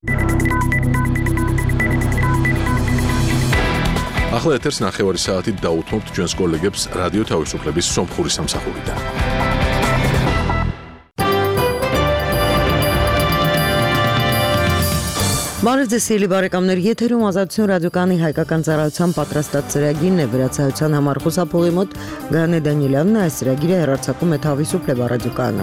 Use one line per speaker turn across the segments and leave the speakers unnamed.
ახლა ეთერს 9 საათით დაუთმობთ ჩვენს კოლეგებს რადიო თავისუფლების სომხური სამსახურიდან.
Բարեձեւելի բարեկամներ, եթերում ազատություն ռադիոկայանի հայկական ծառայության պատրաստած ծրագիրն է, վրացայության համար խոսափողի մոտ Գայանե Դանիելյանն այս ծրագիրը հեռարձակում է Թավիսուփլե ռադիոկայանը։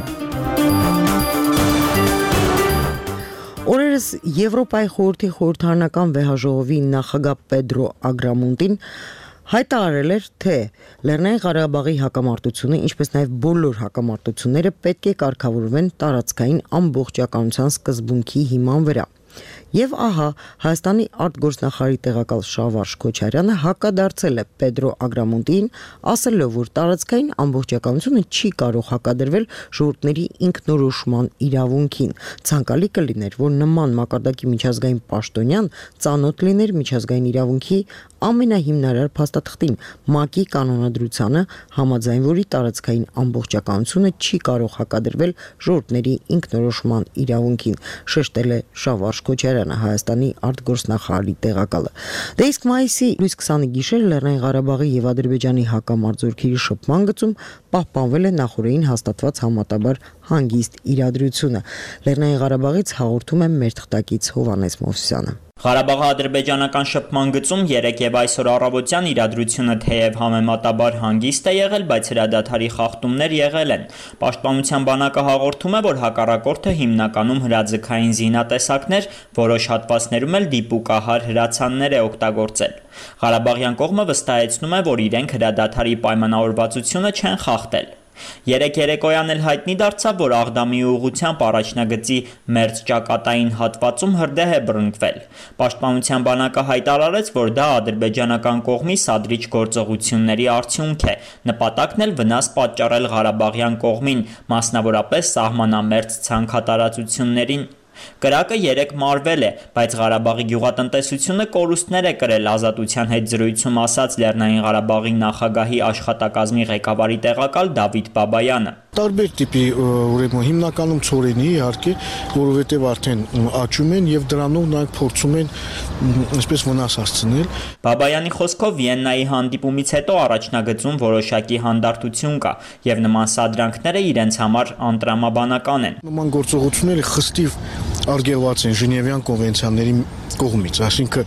Օրերս Եվրոպայի խորհրդի խորհրդարանական վեհաժողովի նախագահ Պեդրո Ագրամոնտին հայտարարել էր, թե Լեռնային Ղարաբաղի հակամարտությունը, ինչպես նաև բոլոր հակամարտությունները պետք է կարգավորվեն տարածքային ամբողջականության սկզբունքի հիման վրա։ Եվ ահա Հայաստանի արտգործնախարարի տեղակալ Շավարժ Քոչարյանը հակադարձել է Պեդրո Ագրամոնտին, ասելով, որ տարածքային ամբողջականությունը չի կարող հակադրվել ժողովուրդների ինքնորոշման իրավունքին։ Ցանկալի կլիներ, որ նման մակարդակի միջազգային պաշտոնյան ծանոթ լիներ միջազգային իրավունքի ամենահիմնարար փաստաթղթին՝ ՄԱԿ-ի կանոնադրությանը, համաձայն որի տարածքային ամբողջականությունը չի կարող հակադրվել ժողովուրդների ինքնորոշման իրավունքին, շեշտել է Շավարժ Քոչարյանը, Հայաստանի արտգործնախարարի տեղակալը։ Դե իսկ մայիսի լույս 20-ի գիշերը Լեռնային Ղարաբաղի եւ Ադրբեջանի հակամարտությունների շփման գծում պահպանվել է նախորդին հաստատված համատաբար հանգիստ իրադրությունը։ Լեռնային Ղարաբաղից հաղորդում է մեր թղթակից Հովհաննես Մովսիսյանը։
Ղարաբաղի-ադրբեջանական շփման գծում 3 եւ այսօր առավոտյան իրադրությունը թեև համեմատաբար հանգիստ է եղել, բայց հրադադարի խախտումներ եղել են։ Պաշտպանության բանակը հաղորդում է, որ հակառակորդը հիմնականում հրաձգային զինատեսակներ, որոշ հատվածներում էլ դիպուկահար հրացաններ է օգտագործել։ Ղարաբաղյան կողմը վստահեցնում է, որ իրենք հրադադարի պայմանավորվածությունը չեն խախտել։ Երեկ երեկոյան էլ հայտնի դարձավ, որ Աղդամի ուղղությամբ առաջնագծի մերձճակատային հատվածում հրդեհ է բռնկվել։ Պաշտպանության բանակը հայտարարեց, որ դա ադրբեջանական կողմի սադրիչ գործողությունների արդյունք է։ Նպատակն էլ վնաս պատճառել Ղարաբաղյան կողմին, մասնավորապես սահմանամերձ ցանքատարածություններին։ Կրակը 3 մարվել է, բայց Ղարաբաղի գյուղատնտեսությունը կորուստներ է կրել, Ազատության հետ զրույցում ասաց Լեռնային Ղարաբաղի նախագահի աշխատակազմի ղեկավարի տեղակալ Դավիթ Բաբայանը։
Տարբեր տիպի ուրեմն հիմնականում ծորենի իհարկե, որովհետև արդեն աճում են եւ դրանով նաեւ փորձում են այսպես վնաս հասցնել։
Բաբայանի խոսքով Վիեննայի հանդիպումից հետո առաջնագծում որոշակի հանդարտություն կա եւ նման սադրանքները իրենց համար անտրամաբանական են։
Նման գործողությունները խստիվ արգելված են Ժնևյան կոնվենցիաների կողմից, այսինքն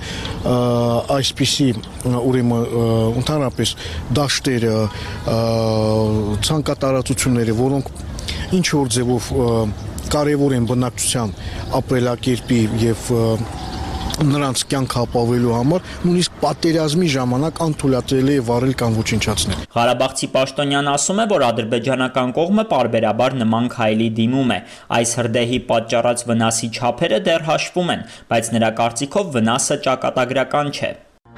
այսպիսի ուրեմն ընդհանրապես դաշտերը, ցանկատարածությունները, որոնք ինչ որ ձևով կարևոր են բնակչության ապրելակերպի եւ նրանց կյանքը ապավելու համար նույնիսկ պատերազմի ժամանակ անթույլատրելի է վարել կամ ոչնչացնել։
Ղարաբաղցի պաշտոնյան ասում է, որ ադրբեջանական կողմը պարբերաբար նման քայլի դիմում է։ Այս հրդեհի պատճառած վնասի չափերը դեռ հաշվում են, բայց նրա կարծիքով վնասը ճակատագրական չէ։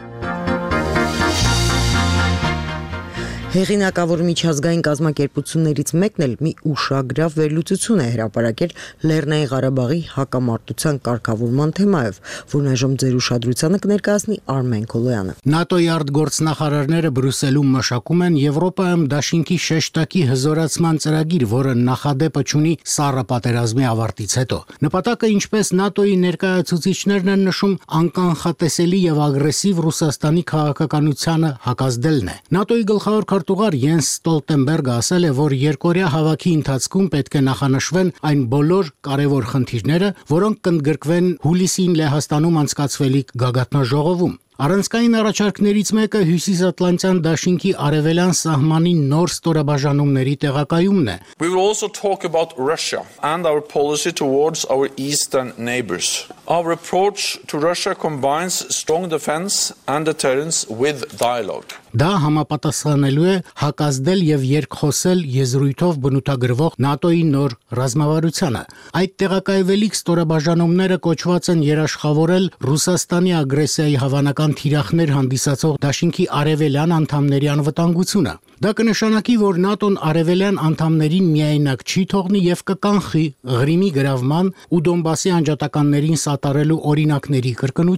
Հեղինակավոր միջազգային կազմակերպություններից մեկն էլ մի ուշագրավ վերլուծություն է հրապարակել Լեռնային Ղարաբաղի հակամարտության կարգավորման թեմայով, որն այժմ ձեր ուշադրությանը կներկայացնի Արմեն Քոլոյանը։
ՆԱՏՕ-ի արտգործնախարարները Բրյուսելում մշակում են Եվրոպայում դաշինքի շեշտակի հզորացման ծրագիր, որը նախադեպը ունի սառը պատերազմի ավարտից հետո։ Նպատակը, ինչպես ՆԱՏՕ-ի ներկայացուցիչներն են նշում, անկանխատեսելի եւ ագրեսիվ Ռուսաստանի քաղաքականությանը հակազդելն է։ ՆԱՏՕ-ի գլխավոր քարտուղար Յենս Ստոլտենբերգը ասել է, որ երկօրյա հավաքի ընթացքում պետք է նախանշվեն այն բոլոր կարևոր խնդիրները, որոնք կընդգրկվեն հուլիսին Լեհաստանում անցկացվելիք գագաթնաժողովում։ Առանցքային առաջարկներից մեկը Հյուսիսատլանտյան դաշինքի արևելյան սահմանի նոր ստորաբաժանումների տեղակայումն է։
We will also talk about Russia and our policy towards our eastern neighbors. Our approach to Russia combines strong defense and deterrence with dialogue.
Դա համապատասխանելու է հակազդել եւ երկխոսել եզրույթով բնութագրվող ՆԱՏՕ-ի նոր ռազմավարությանը։ Այդ տեղակայվելիք ստորաբաժանումները կոչված են երաշխավորել Ռուսաստանի ագրեսիայի հավանական թիրախներ հանդիսացող դաշինքի արևելյան անդամների անվտանգությունը։ Դա կնշանակի, որ ՆԱՏՕ-ն արևելյան անդամներին միայնակ չի թողնի եւ կկանխի Ղրիմի գրավման ու Դոնբասի անջատականներին սատարելու օրինակների կրկնությունը։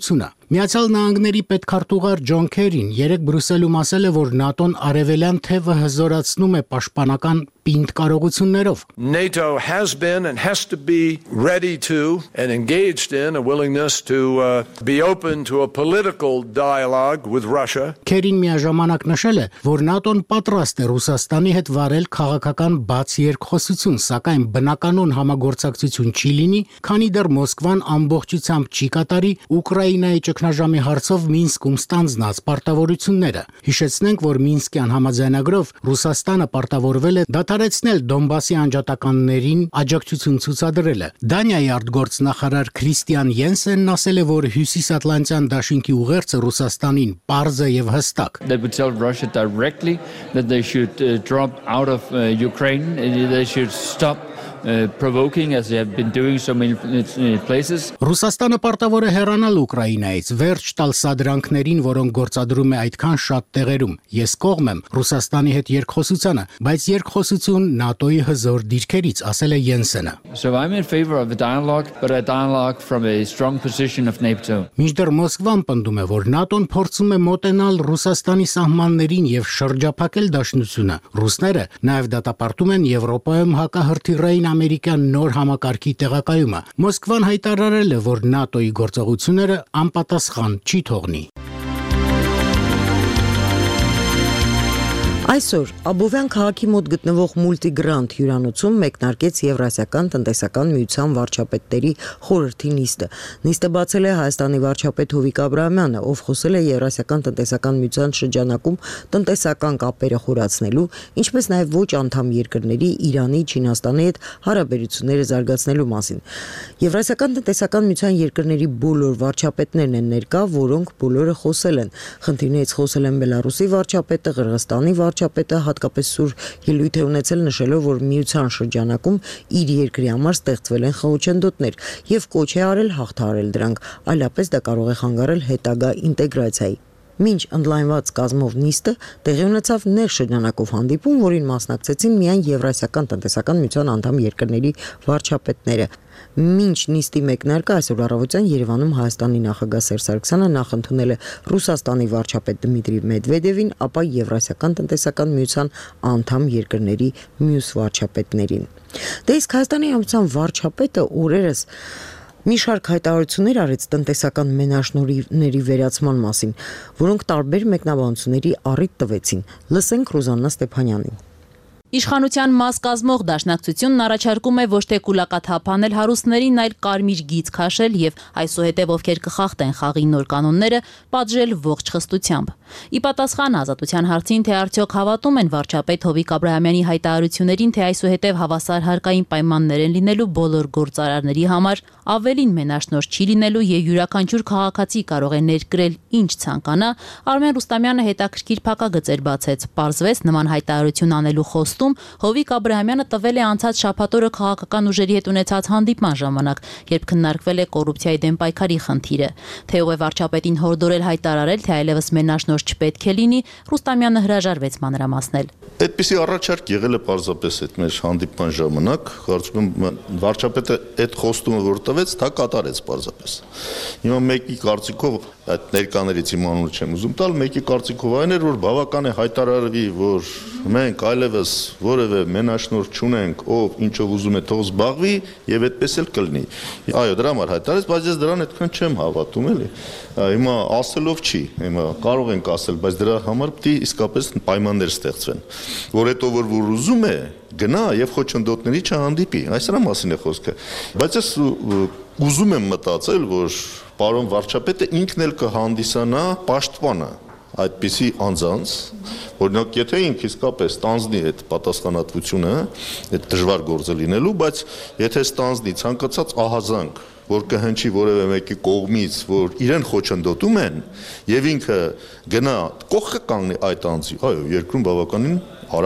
Միացյալ Նահանգների պետքարտուղար Ջոն Քերին երեկ Բրյուսելում ասել է, որ ՆԱՏՕ-ն արևելյան թևը հզորացնում է պաշտպանական պինդ կարողություններով։
NATO has been and has to be ready to and engaged in a willingness to be open to a political dialogue with Russia.
Քերին միաժամանակ նշել է, որ ՆԱՏՕ-ն պատրաստ է Ռուսաստանի հետ վարել քաղաքական բաց երկխոսություն, սակայն բնականon համագործակցություն չի լինի, քանի դեռ Մոսկվան ամբողջությամբ չի կատարի Ուկրաինայի ճգնաժամի հարցով Մինսկում ստանձնած պարտավորությունները։ Հիշեցնենք, որ Մինսկյան համաձայնագրով Ռուսաստանը պարտավորվել է դադարեցնել Դոնբասի անջատականներին աջակցություն ցուցադրելը։ Դանիայի արտգործնախարար Քրիստիան Յենսենն ասել է, որ Հյուսիսատլանտյան դաշինքի ուղերձը Ռուսաստանին պարզ է եւ հստակ։
They would tell Russia directly that they should drop out of Ukraine, they should stop provoking as they have been doing so many places.
Ռուսաստանը պարտավոր է հեռանալ Ուկրաինայից, վերջ տալ սադրանքներին, որոնք գործադրում է այդքան շատ տեղերում։ Ես կողմ եմ Ռուսաստանի հետ երկխոսությանը, բայց երկխոսություն ՆԱՏՕ-ի հզոր դիրքերից, ասել է Յենսենը։
So I'm in favor of a dialogue, but a dialogue from a strong position of NATO.
Մինչդեռ Մոսկվան պնդում է, որ ՆԱՏՕ-ն փորձում է մոտենալ Ռուսաստանի սահմաններին եւ շրջափակել դաշնությունը։ Ռուսները նաեւ դատապարտում են Եվրոպայում հակահրթիռային ամերիկյան նոր համակարգի տեղակայումը։ Մոսկվան հայտարարել է, որ ՆԱՏՕ-ի գործողությունները անպատասխան չի թողնի։
Այսօր Աբովյան քաղաքի մոտ գտնվող Multigrant հյուրանոցում մեկնարկեց Եվրասիական տնտեսական միության վարչապետների խորհրդի նիստը։ Նիստը բացել է Հայաստանի վարչապետ Հովիկ Աբրահամյանը, ով խոսել է Եվրասիական տնտեսական միության շրջանակում տնտեսական կապերը խորացնելու, ինչպես նաև ոչ անդամ երկրների Իրանի, Չինաստանի հետ հարաբերությունները զարգացնելու մասին։ Եվրասիական տնտեսական միության երկրների բոլոր վարչապետներն են ներկա, որոնք բոլորը խոսել են։ Խնդիրներից խոսել են Բելարուսի վարչապետը, Qırğızstani վարչապետը, հատկապես սուր ելույթ է ունեցել նշելով, որ միության շրջանակում իր երկրի համար ստեղծվել են խոչընդոտներ եւ կոչ է արել հաղթահարել դրանք, այլապես դա կարող է խանգարել հետագա ինտեգրացիայի։ Մինչ ընդլայնված կազմով նիստը տեղի ունեցավ ներշրջանակով հանդիպում, որին մասնակցեցին միայն Եվրասիական տնտեսական միության անդամ երկրների վարչապետները։ Մինչ նիստի մեկնարկը այսօր առավոտյան Երևանում Հայաստանի նախագահ Սերժ Սարգսյանը նախընդունել է Ռուսաստանի վարչապետ Դմիտրի Մեդվեդևին, ապա Եվրասիական տնտեսական միության անդամ երկրների մյուս վարչապետներին։ Դե իսկ Հայաստանի համության վարչապետը օրերս մի շարք հայտարարություններ արեց տնտեսական մենաշնորհների վերացման մասին, որոնք տարբեր մեկնաբանությունների առիթ տվեցին։ Լսենք Ռուզաննա Ստեփանյանին։
Իշխանության մաս կազմող դաշնակցությունն առաջարկում է ոչ թե կուլակաթափ անել հարուստներին, այլ կարմիր գիծ քաշել եւ այսուհետեւ ովքեր կխախտեն խաղի նոր կանոնները, պատժել ողջ խստությամբ։ Ի պատասխան Ազատության հարցին, թե արդյոք հավատում են վարչապետ Հովիկ Աբրահամյանի հայտարարություններին, թե այսուհետեւ հավասար հարկային պայմաններ են լինելու բոլոր գործարարների համար, ավելին մենաշնորհ չի լինելու եւ յուրաքանչյուր քաղաքացի կարող է ներկրել ինչ ցանկանա, Արմեն Ռուստամյանը հետաքրքիր փակագծեր բացեց։ Պարզվեց նման հայտարարություն անելու խոստում Հովիկ Աբրահամյանը տվել է անցած շաբաթօրը քաղաքական ուժերի հետ ունեցած հանդիպման ժամանակ, երբ քննարկվել է կոռուպցիայի դեմ պայքարի խնդիրը։ Թեև վարչապետին հորդորել հայտարարել, թե այլևս մենաշնորհ չպետք է լինի, Ռուստամյանը հրաժարվեց մանրամասնել։
Այդպիսի առաջարկ եղել է պարզապես այդ մեր հանդիպման ժամանակ, կարծում եմ վարչապետը այդ խոստումը որ տվեց, դա կատարեց պարզապես։ Հիմա մեկի կարծիքով այդ ներկաներից իմ անունը չեմ ուզում տալ, մեկի կարծիքով այն էր, որ բավական է հայտարարվի, որ մենք այլևս որևէ մենաշնորհ չունենք, ով ինչով ուզում է թող զբաղվի եւ այդպես էլ կլինի։ Այո, դրա համար հայտարարեց, բայց ես դրան այդքան չեմ հավատում էլի։ Հիմա ասելով չի, հիմա կարող ենք ասել, բայց դրա համար պետք է իսկապես պայմաններ ստեղծվեն, որ հետո որ ուզում է գնա եւ խոչընդոտների չհանդիպի, այսրա մասին է խոսքը։ Բայց ես ուզում եմ մտածել, որ պարոն վարչապետը ինքն էլ կհանդիսանա պաշտպանը այդպիսի անձանց, օրինակ եթե ինքը իսկապես ստանձնի այդ պատասխանատվությունը, այդ դժվար գործը լինելու, բայց եթե ստանձնի ցանկացած ահազանգ, որ կհնչի որևէ մեկի կողմից, որ իրեն խոչընդոտում են, եւ ինքը գնա կողքը կանգնի այդ անձի, այո, երկրում բավականին արագ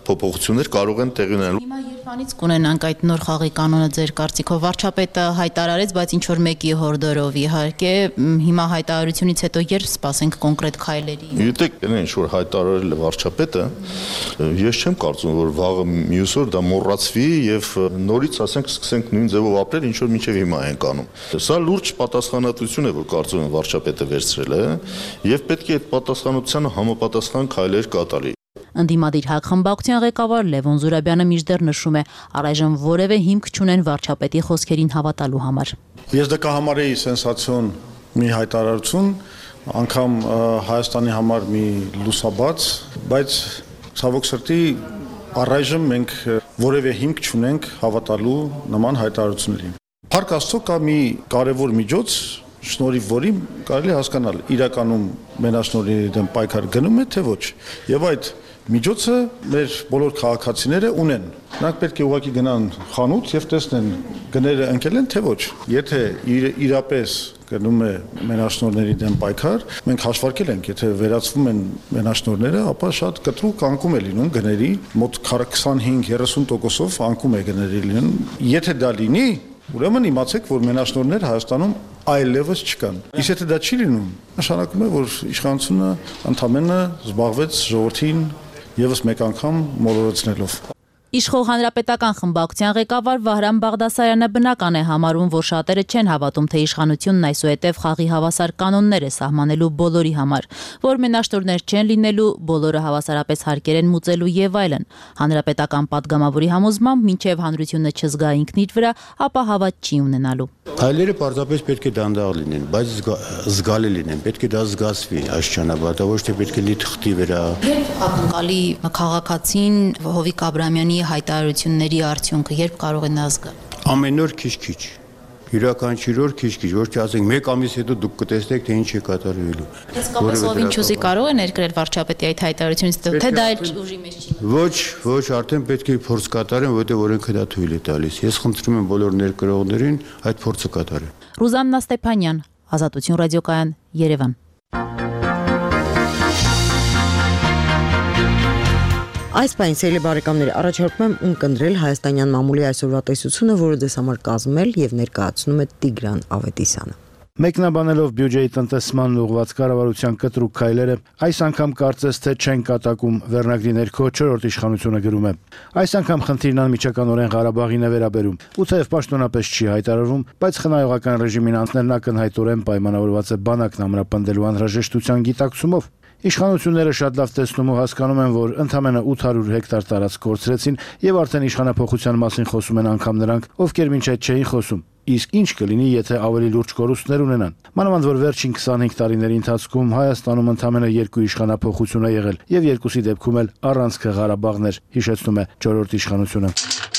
փոփոխություններ կարող են տեղի ունենալ։
Հիմա երբանից կունենանք այդ նոր խաղի կանոնը ձեր կարծիքով? Վարչապետը հայտարարեց, բայց ինչ որ մեկի հորդորով իհարկե, հիմա հայտարարությունից հետո երբ սպասենք կոնկրետ քայլերի։
Գիտեք, ինչ որ հայտարարել է վարչապետը, ես չեմ կարծում, որ վաղը մյուս օր դա մոռացվի եւ նորից ասենք սկսենք նույն ձևով ապրել, ինչ որ մինչեւ հիմա ենք անում։ Սա լուրջ պատասխանատվություն է, որ կարծում եմ վարչապետը վերցրել է եւ պետք է այդ պատասխանատվությանը համապատասխան քայլեր կատարի։
Ընդդիմադիր հակխմբակցության ղեկավար Լևոն Զուրաբյանը մինչդեռ նշում է, առայժմ որևէ հիմք չունեն վարչապետի խոսքերին հավատալու համար։
Ես դա կհամարեի սենսացիոն մի հայտարարություն, անգամ Հայաստանի համար մի լուսաբաց, բայց ցավոք սրտի առայժմ մենք որևէ հիմք չունենք հավատալու նման հայտարարություններին։ Փառք Աստծո կա մի կարևոր միջոց, շնորհիվ որի կարելի հասկանալ իրականում մենաշնորհների դեմ պայքար գնում է թե ոչ։ Եվ այդ միջոցը մեր բոլոր քաղաքացիները ունեն։ Նրանք պետք է ուղղակի գնան խանութ եւ տեսնեն գները ընկել են թե ոչ։ Եթե իրապես գնում է մենաշնորհների դեմ պայքար, մենք հաշվարկել ենք, եթե վերացվում են մենաշնորհները, ապա շատ կտրուկ անկում է լինում գների, մոտ 25-30%-ով անկում է գների լինում։ Եթե դա լինի, ուրեմն իմացեք, որ մենաշնորհներ Հայաստանում այլևս չկան։ Իսկ եթե դա չի լինում, նշանակում է, որ իշխանությունը ընդամենը զբաղվեց ժողովրդին եւս մեկ անգամ մոլորեցնելով։
Իշխող հանրապետական խմբակցության ղեկավար Վահրամ Բաղդասարյանը բնական է համարում, որ շատերը չեն հավատում, թե իշխանությունն այսուհետև խաղի հավասար կանոններ է սահմանելու բոլորի համար, որ մենաշնորհներ չեն լինելու, բոլորը հավասարապես հարկեր են մուծելու եւ այլն։ Հանրապետական падգամավորի համոզմամբ, մինչեւ հանրությունը չզգա ինքն իր վրա, ապա հավատ չի ունենալու։
Քայլերը պարզապես պետք է դանդաղ լինեն, բայց զգալի լինեն, պետք է դա զգացվի այս ճանապարհը, ոչ թե պետք է լի թղթի վրա։
Երբ ակնկալի քաղաքացին Հովիկ Աբրամյանի հայտարարությունների արդյունքը երբ կարող է նա զգալ։
Ամեն օր քիչ-քիչ։ Յուրաքանչյուր օր քիչ-քիչ, ոչ թե ասենք մեկ ամիս հետո դուք կտեսնեք թե ինչ է կատարվելու։
Իսկապես ով ինչ ուզի կարող է ներկրել վարչապետի այդ հայտարարությունից, թե դա էլ ուժի մեջ չի։
Ոչ, արդեն պետք է փորձ կատարեն, որտեղ օրենքը դա թույլ է տալիս։ Ես խնդրում եմ բոլոր ներկրողներին այդ փորձը կատարեն։
Ռուզաննա Ստեփանյան, Ազատություն ռադիոկայան, Երևան։
Այս պայն սիրելի բարեկամների առաջարկում եմ ունկնդրել հայաստանյան մամուլի այսօրվա տեսությունը, որը ձեզ համար կազմել եւ ներկայացնում է Տիգրան Ավետիսյանը։
Մեկնաբանելով բյուջեի տնտեսմանն ուղղված կառավարության կտրուկ քայլերը, այս անգամ կարծես թե չեն կատակում վերնագրի ներքո 4-րդ իշխանությունը գրում է։ Այս անգամ խնդիրն անմիջականորեն Ղարաբաղին է վերաբերում։ Ու թեև պաշտոնապես չի հայտարարվում, բայց խնայողական ռեժիմին անցնելն ակնհայտորեն պայմանավորված է բանակն ամրապնդելու անհրաժեշտության գիտակցումով։ Իշխանությունները շատ լավ տեսնում ու հասկանում են, որ ընդամենը 800 հեկտար տարածք կորցրեցին եւ արդեն իշխանափոխության մասին խոսում են անգամ նրանք, ովքեր մինչ այդ չէին խոսում։ Իսկ ինչ կլինի, եթե ավելի լուրջ կորուստներ ունենան։ Մանավանդ որ վերջին 25 տարիների ընթացքում Հայաստանում ընդամենը 2 իշխանափոխություն է եղել եւ երկուսի դեպքում էլ առանցքը Ղարաբաղն էր, հիշեցնում է 4-րդ իշխանությունը։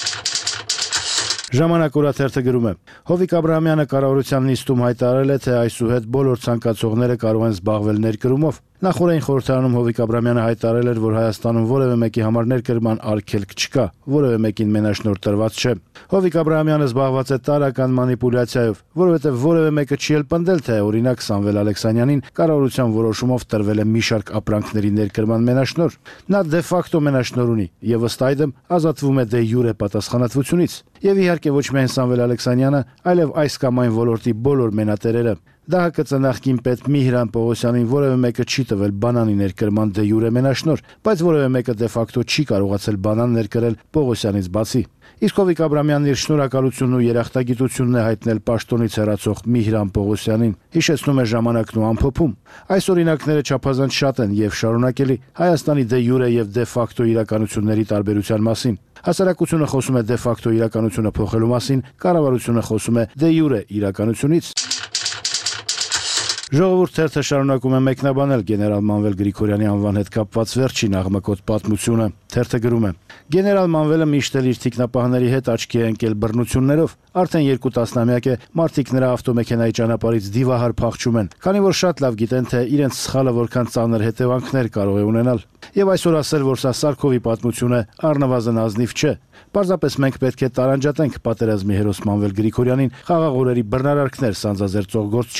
Ժամանակ օրաթերթը գրում է. Հովիկ Աբրահամյանը կառավարության նիստում հայտարարել է, թե այսուհետ բոլոր ցանկացողները կարող են զբաղվել ներկրումով։ Նախորդային խորհրդարանում Հովիկ Աբրահամյանը հայտարարել էր, որ Հայաստանում որևէ մեկի համար ներկրման արգելք չկա, որևէ մեկին մենաշնորհ տրված չէ։ Հովիկ Աբրահամյանը զբաղված է տարրական մանիպուլյացիայով, որովհետև որևէ մեկը չի էլ պնդել, թե օրինակ Սամվել Ալեքսանյանին կառավարության որոշումով տրվել է մի շարք ապրանքների ներկրման մենաշնորհ։ Նա դե ֆակտո մենաշնորհ ունի եւ ըստ այդմ ազատվում է դե յուրե պատասխանատվությունից։ Եվ իհարկե ոչ միայն Սամվել Ալեքսանյանը, այլև այս կամ այն ոլորտի բոլոր մենատերերը։ ԴՀԿ նախկին պետ Միհրան Պողոսյանին որևէ մեկը չի տվել բանանի ներկրման դե յուրե մենաշնորհ, բայց որևէ մեկը դե ֆակտո չի կարողացել բանան ներկրել Պողոսյանից բացի։ Իսկ Հովիկ Աբրահամյանն իր շնորհակալությունն ու երախտագիտությունն է հայտնել պաշտոնից հեռացող Միհրան Պողոսյանին, հիշեցնում է ժամանակն ու ամփոփում։ Այս օրինակները չափազանց շատ են եւ շարունակելի Հայաստանի դե յուրե եւ դե ֆակտո իրականությունների տարբերության մասին։ Հասարակությունը խոսում է դե ֆակտո իրականությունը փոխելու մասին, կառավարությունը խոսում է դե յուրե իրականությունից։ Ժողովուրդ թերթը շարունակում է մեկնաբանել գեներալ Մանվել Գրիգորյանի անվան հետ կապված վերջին աղմկոտ պատմությունը։ Թերթը գրում է. Գեներալ Մանվելը միշտ էլ իր թիկնապահների հետ աչքի է ընկել բռնություններով։ Արդեն 2 տասնամյակ է մարդիկ նրա ավտոմեքենայի ճանապարհից դիվահար փախչում են, քանի որ շատ լավ գիտեն, թե իրենց սխալը որքան ծանր հետևանքներ կարող է ունենալ։ Եվ այսօր ասել, որ սա Սարգովի պատմություն է, առնվազն ազնիվ չէ։ Պարզապես մենք պետք է տարանջատենք պատերազմի հերոս Մանվել Գրիգորյանին խաղաղ օրերի բռնարարքներ սանձազերծող գործչից։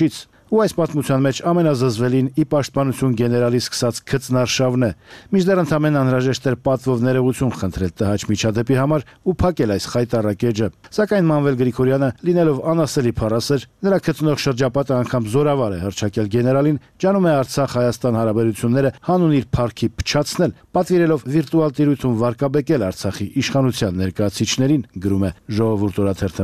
Ու այս պատմության մեջ ամենազզվելին ի պաշտպանություն գեներալի սկսած քծնարշավն է։ Մինչդեռ ընդամենը անհրաժեշտ էր պատվով ներողություն խնդրել տհաճ միջադեպի համար ու փակել այս խայտառակ էջը։ Սակայն Մանվել Գրիգորյանը, լինելով անասելի փառասեր, նրա քծնող շրջապատը անգամ զորավար է հռչակել գեներալին, ջանում է Արցախ-Հայաստան հարաբերությունները հանուն իր փառքի փչացնել, պատվիրելով վիրտուալ տիրույթում վարկաբեկել Արցախի իշխանության ներկայացուցիչներին, գրում է Ժողովուրդ օրաթերթը։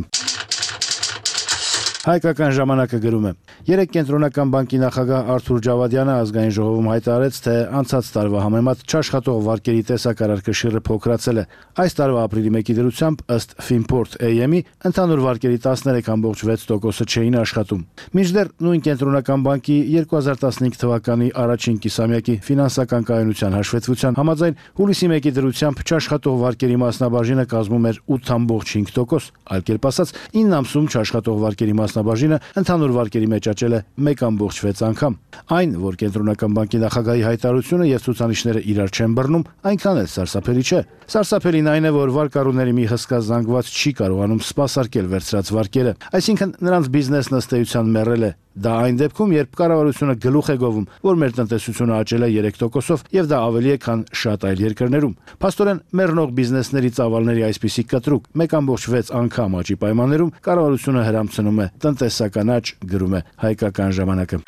Հայկական ժամանակը գրում է. Երեկ Կենտրոնական բանկի նախագահ Արթուր Ջավադյանը ազգային ժողովում հայտարարեց, թե անցած տարվա համեմատ չաշխատող վարկերի տեսակարար կշիռը փոքրացել է։ Այս տարվա ապրիլի 1-ի դրությամբ ըստ Finport AM-ի ընդհանուր վարկերի 13.6%-ը չէին աշխատում։ Մինչդեռ նույն Կենտրոնական բանկի 2015 թվականի առաջին կիսամյակի ֆինանսական կայունության հաշվետվության համաձայն հուլիսի 1-ի դրությամբ չաշխատող վարկերի մասնաբաժինը կազմում էր 8.5%, այլ կերպ ասած 9 ամսում չաշխատող վարկերի մասնաբաժինը ընդհանուր վարկերի մեջ աճել է 1.6 անգամ։ Այն, որ Կենտրոնական բանկի նախագահի հայտարարությունը եւ ցուցանիշները իրար չեն բռնում, այնքան էլ սարսափելի չէ։ Սարսափելին այն է, որ վարկառուների մի հսկա զանգված չի կարողանում սպասարկել վերցրած վարկերը, այսինքն նրանց բիզնեսն ըստ էության մեռել է։ Դա այն դեպքում, երբ կառավարությունը գլուխ է գովում, որ մեր տնտեսությունը աճել է 3%-ով եւ դա ավելի է, քան շատ այլ երկրներում։ Փաստորեն, մեռնող բիզնեսների ծավալների այսպիսի կտրուկ 1.6 անգամ աճի պայմաններում կառավարությունը հրամցնում է տնտեսական աճ, գրում է Հայկական ժամանակը։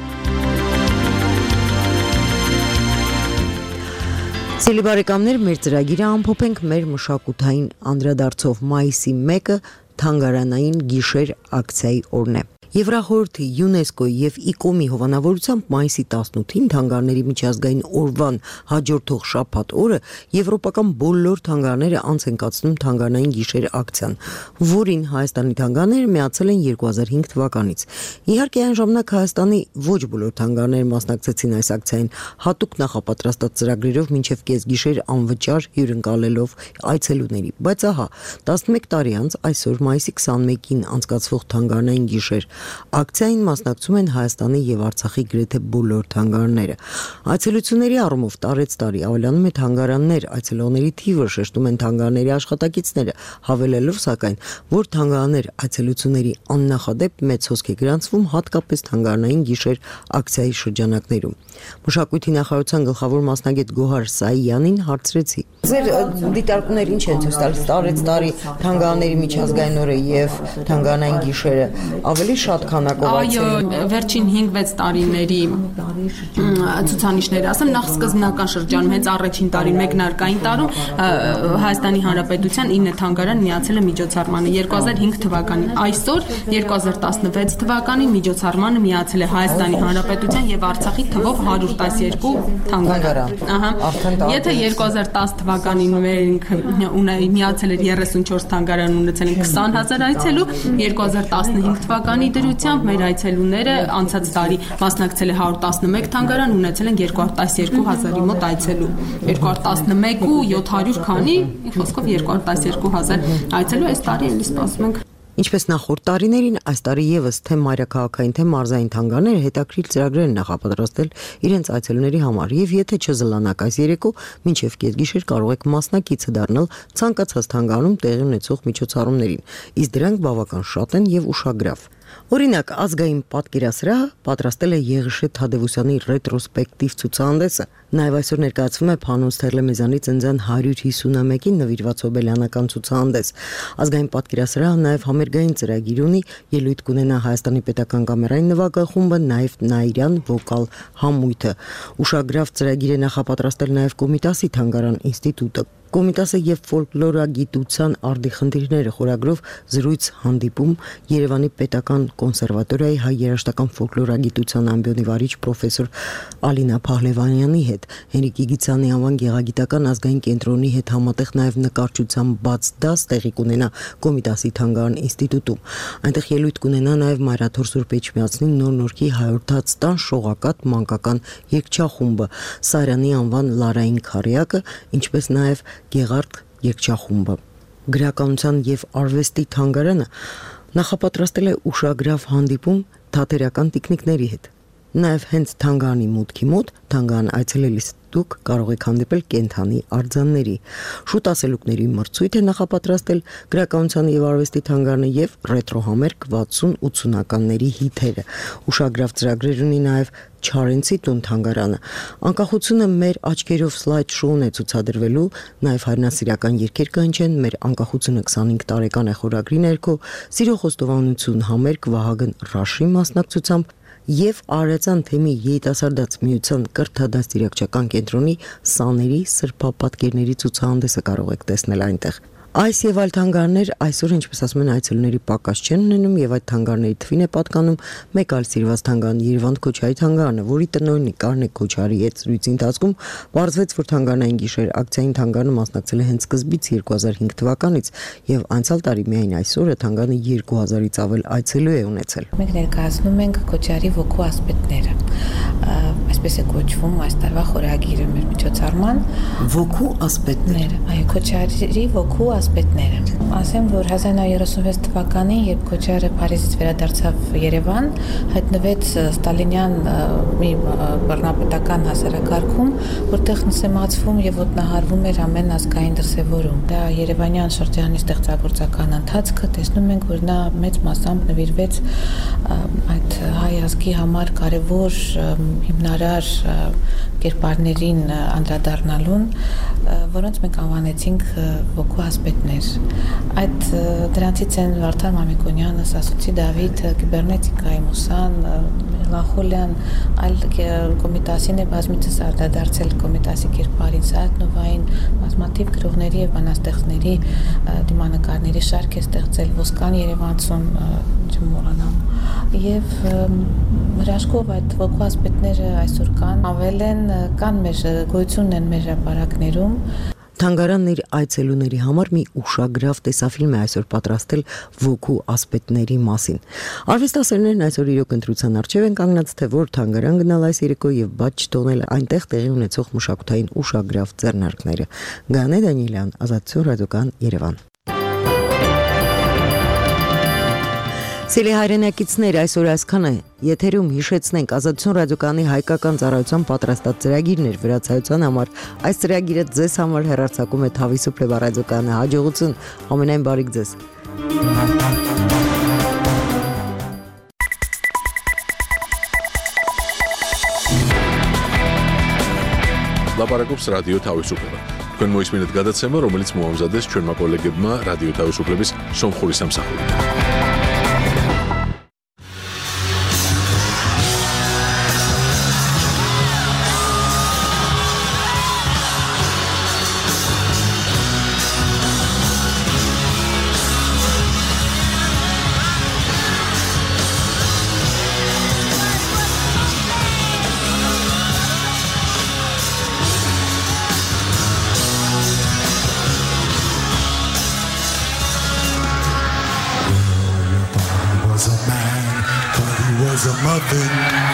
Սիրելի բարեկամներ, մեր ծրագիրը ամփոփենք մեր մշակութային անդրադարձով մայիսի 1-ը թանգարանային գիշեր ակցիայի օրն է։ Եվրախորհրդի, ՅՈՒՆԵՍԿՕ-ի եւ ԻԿՕՄ-ի հովանավորությամբ մայիսի 18-ին թանգարանների միջազգային օրվան հաջորդող շաբաթ օրը եվրոպական բոլոր թանգարանները անց են կացնում թանգարանային գիշեր ակցիան, որին Հայաստանի թանգարանները միացել են 2005 թվականից։ Իհարկե, այն ժամանակ Հայաստանի ոչ բոլոր թանգարանները մասնակցեցին այս ակցիային, հատուկ նախապատրաստած ծրագրերով մինչև կեսգիշեր անվճար հյուրընկալելով այցելուների։ Բայց ահա, 11 տարի անց այսօր մայիսի 21-ին անցկացվող թանգարանային գիշեր ակցիային մասնակցում են Հայաստանի եւ Արցախի գրեթե բոլոր թանգարանները։ Այցելությունների առումով տարեց տարի ավելանում է թանգարաններ, այցելողների թիվը շեշտում են թանգարանների աշխատակիցները, հավելելով սակայն, որ թանգարաններ այցելությունների աննախադեպ մեծ հոսք է գրանցվում հատկապես թանգարանային գիշեր ակցիայի շրջանակներում։ Մշակույթի նախարարության գլխավոր մասնագետ Գոհար Սայյանին հարցրեցի. Ձեր դիտարկումները ինչ են ցույց տալիս տարեց տարի թանգարանների միջազգային օրը եւ թանգարանային գիշերը ավելի շատ քանակով այցելում։
Այո, վերջին 5-6 տարիների ցուցանիշները, ասեմ, նախ սկզբնական շրջանում, հենց առաջին տարին մեկնարկային տարում Հայաստանի Հանրապետության 9 թանգարան միացել է միջոցառմանը 2005 թվականին։ Այսօր 2016 թվականին միջոցառմանը միացել է Հայաստանի Հանրապետության եւ Արցախի թվով 112 թանգարան։ Ահա։ Եթե 2010 թվականին մենք միացել էր 34 թանգարան, ունեցել են 20000 այցելու, 2015 թվականի դրությամբ մեր այցելուները անցած տարի մասնակցել է 111 թանգարան, ունեցել են 212000-ի մոտ այցելու։ 211 ու 700 քանի, խոսքով 212000 այցելու այս տարի էլի սպասում ենք։
Ինչպես նախորդ տարիներին, այս տարի եւս թե մայրաքաղաքային, թե մարզային թանգարանները հետաքրքիր ծրագրեր են նախապատրաստել իրենց այցելուների համար, եւ եթե չզլանաք այս երեկո, մինչեւ կեսգիշեր կարող եք մասնակիցը դառնալ ցանկացած թանգարանում տեղի ունեցող միջոցառումներին, իսկ դրանք բավական շատ են եւ ուշագրավ։ Օրինակ, ազգային պատկերասրահը պատրաստել է Եղիշե Թադևոսյանի ռետրոսպեկտիվ ցուցահանդեսը։ Նաև այսօր ներկայացվում է Փանոս Թերլեմեզյանի ծննդյան 151-ին նվիրված հոբելյանական ցուցահանդես։ Ազգային պատկերասրահը նաև համերգային ծրագիր ունի, ելույթ կունենա Հայաստանի պետական կամերային նվագախումբը, նաև Նաիրյան վոկալ համույթը։ Ուշագրավ ծրագիր է նախապատրաստել նաև Կոմիտասի թանգարան ինստիտուտը։ Կոմիտասը եւ ֆոլկլորագիտության արդի խնդիրները խորագրով զրույց հանդիպում Երևանի պետական կոնսերվատորիայի հայ երաժշտական ֆոլկլորագիտության ամբիոնի վարիչ պրոֆեսոր Ալինա Փահլևանյանի հետ, Հենրիկ Իգիցյանի անվան գեղագիտական ազգային կենտրոնի հետ համատեղ նաեւ նկարչության բաց դաս տեղի կունենա Կոմիտասի թանգարան ինստիտուտում։ Այնտեղ ելույթ կունենա նաեւ Մայրաթոր Սուրբ Էջմիածնի նոր-նորքի հայորդաց տան շողակատ մանկական երգչախումբը, Սարյանի անվան Լարային քարյակը, ինչպես նաեւ Գեղարդ երգչախումբը։ Գրականության եւ արվեստի թանգարանը նախապատրաստել է ուշագրավ հանդիպում թատերական տիկնիկների հետ։ Նաև հենց թանգարանի մուտքի մոտ թանգարան այցելելիս դուք կարող եք հանդիպել կենդանի արձանների։ Շուտ ասելուկների մրցույթ է նախապատրաստել գրականության եւ արվեստի թանգարանը եւ ռետրոհամերգ 60-80-ականների հիթերը։ Ուշագրավ ծրագրեր ունի նաև Չարենցի տուն թանգարանը։ Անկախությունը մեր աչքերով սլայդ շոուն է ցուցադրվելու, նաև հայրենասիրական երգեր կհնչեն մեր անկախությունը 25 տարեկան է խորագրի ներքո, սիրո խոստովանություն համերգ Վահագն Ռաշի մասնակցությամբ եւ Արարատյան թեմի երիտասարդաց միության կրթադաստիարակչական կենտրոնի սաների սրբապատկերների ցուցահանդեսը կարող եք տեսնել այնտեղ։ Այս եւ այլ թանգարներ այսօր, ինչպես ասում են, այցելուների պակաս չեն ունենում եւ այդ թանգարների թվին է պատկանում մեկ այլ սիրված թանգարան Երևան Քոչարի թանգարանը, որի տնօրենի Կարնեկ Քոչարի հետ զրույցի ընթացքում պարզվեց, որ թանգարանային գիշեր ակցիային թանգարանը մասնակցել է հենց սկզբից 2005 թվականից եւ անցյալ տարի միայն այսօրը թանգարանը 2000-ից ավել այցելու է ունեցել։
Մենք ներկայացնում ենք Քոչարի ոգու ասպետները։ Այսպես է կոչվում այս տարվա խորագիրը մեր միջոցառման
ոգու ասպետներ։
Այո, Քոչարի ոգու ասպետները։ Ասեմ, որ 1936 թվականին, երբ Քոչարը Փարիզից վերադարձավ Երևան, հայտնվեց ստալինյան մի բռնապետական հասարակարգում, որտեղ նսեմացվում եւ ոտնահարվում էր ամեն ազգային դրսեւորում։ Դա Երևանյան շրջանի ստեղծագործական ընթացքը տեսնում ենք, որ նա մեծ մասամբ նվիրվեց այդ հայ ազգի համար կարևոր հիմնարար կերպարներին անդրադառնալուն, որոնց մենք անվանեցինք ոգու ասպետներ։ Այդ դրանցից են Վարդան Մամիկոնյանը, Սասունցի Դավիթը, Կիբերնետիկայի Մուսան, Մելանխոլիան, այլ Կոմիտասին է բազմիցս անդրադարձել Կոմիտասի կերպարին, Սայաթնովային, բազմաթիվ գրողների եւ բանաստեղծների դիմանկարների շարք է ստեղծել Ոսկան Երևանցուն, չմոռանամ։ Եվ հրաշքով այդ ոգու ասպետները այսօր կան մեր գոյությունն են մեր հրապարակներում։
Թանգարանն իր այցելուների համար մի ուշագրավ տեսաֆիլմ է այսօր պատրաստել ոգու ասպետների մասին։ Արվեստասերներն այսօր իրոք ընտրության առջև են կանգնած, թե որ թանգարան գնալ այս երեկո եւ բաց չթողնել այնտեղ տեղի ունեցող մշակութային ուշագրավ ձեռնարկները։ Գանե Դանիելյան, Ազատություն ռադիոկան, Երևան։ Սիրելի հայրենակիցներ, այսօր այսքանը եթերում հիշեցնենք Ազատություն ռադիոկանի հայկական ծառայության պատրաստած ծրագիրներ վրացայության համար։ Այս ծրագիրը ձեզ համար հեռարձակում է Թավիսուփլեվա ռադիոկայանը։ Հաջողություն, ամենայն բարիք ձեզ։
Լապարակոպս ռադիո Թավիսուփլեվա։ Քան մոյս մինուտ գադացեմը, რომელიც մոհամզադես չորմա կոլեգებმა ռադիո Թավիսուփլեვის Սոմխուրիս ամսախորի։
Was a muffin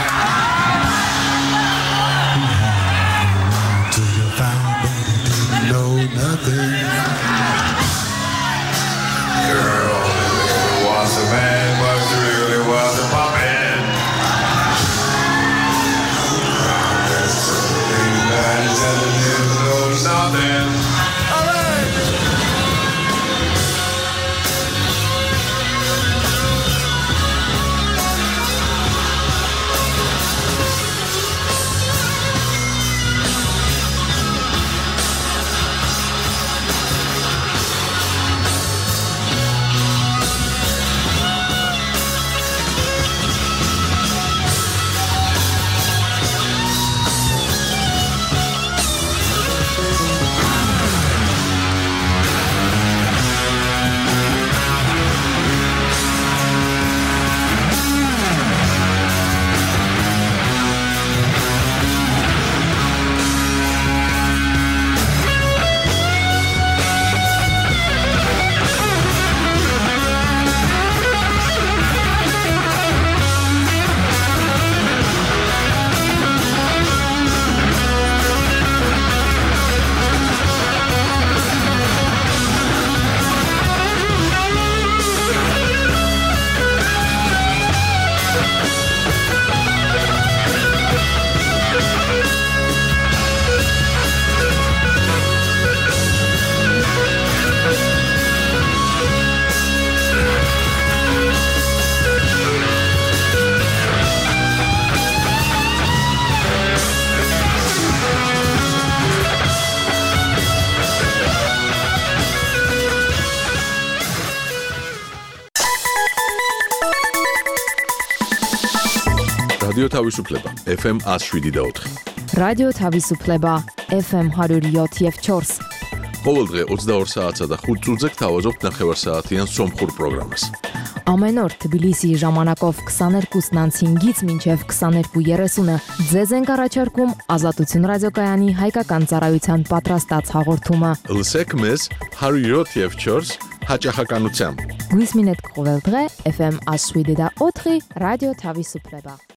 till you found that he didn't know nothing. Girl, really was a man, but you really was a muffin. There's something that he didn't know nothing.
რადიო თავისუფლება FM 107.4.
რადიო თავისუფლება FM 107.4.
ყოველდღე 22 საათსა და 5 წუთზე გთავაზობთ ნახევარსაათიან სომხურ პროგრამას.
Ամեն օր Թբիլիսիի ժամանակով 22:05-ից մինչև 22:30-ը ձեզ ենք առաջարկում Ազատություն ռադիոկայանի հայկական ծառայության պատրաստած հաղորդումը։
Լսեք մեզ 107.4 հաճախականությամբ։
Գույս մինետ կողել դղե FM 107.4 ռադիո Թավիսուպլեբա։